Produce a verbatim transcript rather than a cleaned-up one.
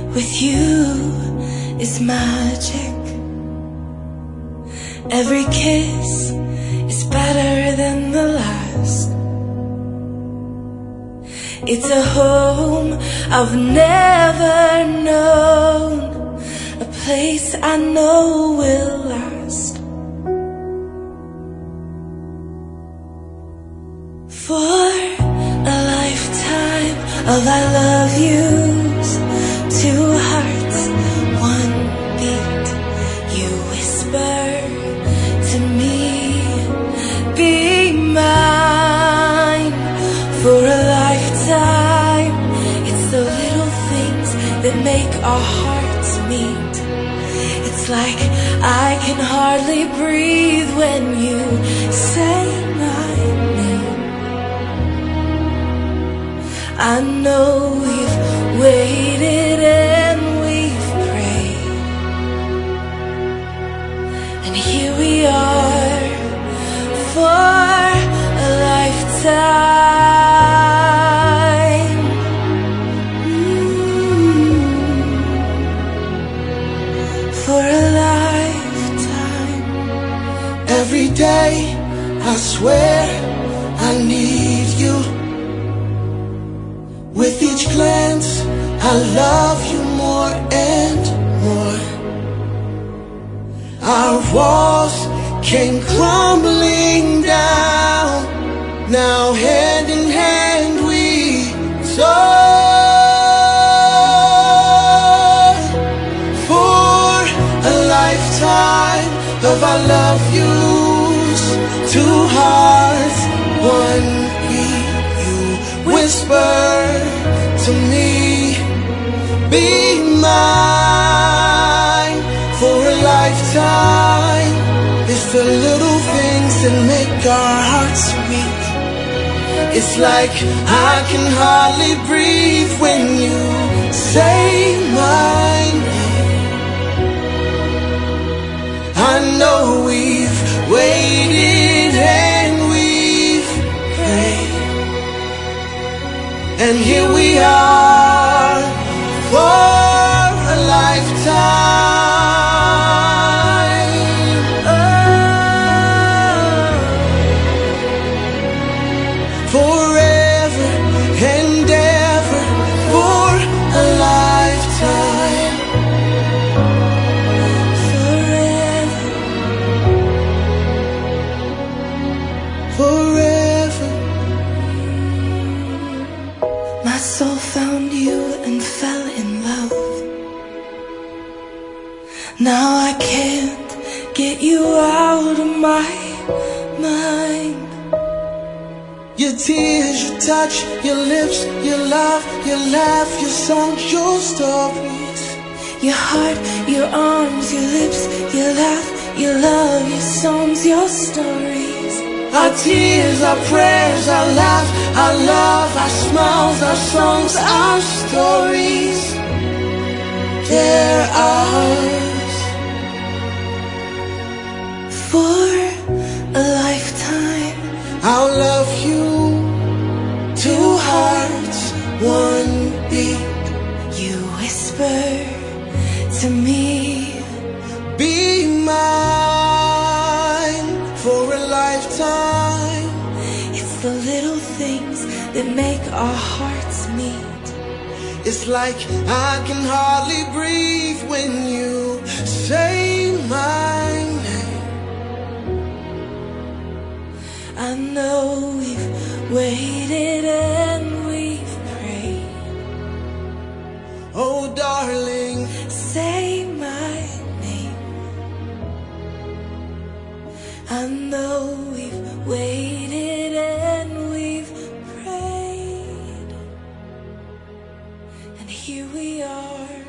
with you is magic. Every kiss is better than the last. It's a home I've never known, a place I know will last. For a lifetime of I love yous, two hearts, one beat. You whisper to me, be mine. For a lifetime, it's the little things that make our hearts meet. It's like I can hardly breathe when you say my name. I know we've waited and we've prayed, and here we are for a lifetime. Mm, for a lifetime. Every day I swear I need you. With each glance, I love you more and more. Our walls came crumbling down. Now hand in hand we soar. For a lifetime of I love yous, two hearts, one beat. You whisper to me, be mine. For a lifetime, it's the little things that make our hearts meet. It's like I can hardly breathe when you say my name. I know we've waited and we've prayed, and here we are for a lifetime. Oh, forever and ever for a lifetime. Forever, forever. My soul found you and fell in love. Now I can't get you out of my mind. Your tears, your touch, your lips, your love, your laugh, your songs, your stories. Your heart, your arms, your lips, your laugh, your love, your songs, your stories. Our tears, our prayers, our laugh, our love, our smiles, our songs, our stories. They're ours. For a lifetime, I'll love you, two hearts, one beat. you whisper to me, Be mine. For a lifetime, it's the little things that make our hearts meet. it's like I can hardly breathe when you say my name. I know we've waited and we've prayed. Oh darling, Say my name. I know we've waited and we've prayed, and here we are